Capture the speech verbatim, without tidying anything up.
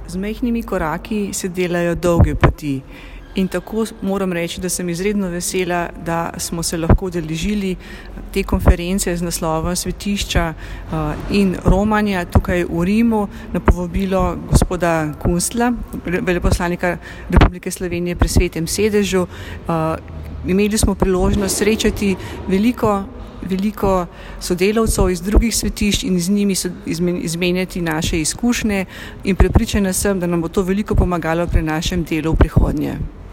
Z majhnimi koraki se delajo dolge poti. In tako moram reči, da sem izredno vesela, da smo se lahko udeležili te konference z naslovom Svetišča in romanja tukaj v Rimu na povabilo gospoda Kunstla, veleposlanika Republike Slovenije pri Svetem sedežu. Imeli smo priložnost srečati veliko veliko sodelavcev iz drugih svetišč in z njimi izmenjati naše izkušnje in prepričana sem, da nam bo to veliko pomagalo pri našem delu v prihodnje.